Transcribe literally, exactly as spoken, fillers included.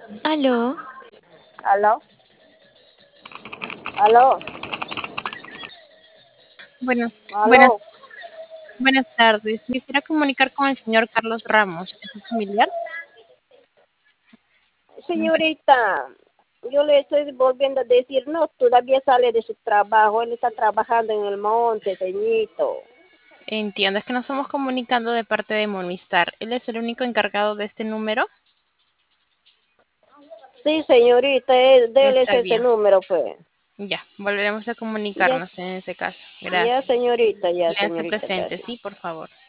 Aló, ¿Aló? ¿Aló? buenas, buenas, ¿Aló? buenas tardes. Quisiera comunicar con el señor Carlos Ramos. ¿Es su familiar? Señorita, yo le estoy volviendo a decir, no, todavía sale de su trabajo, él está trabajando en el monte, señorito. Entiendo, es que nos estamos comunicando de parte de Monistar. ¿Él es el único encargado de este número? Sí, señorita, él, déles Está ese bien. número, pues. Ya, volveremos a Ya, comunicarnos en ese caso. ya, Gracias. señorita, ya, Léanse señorita, presente, gracias. sí, por favor.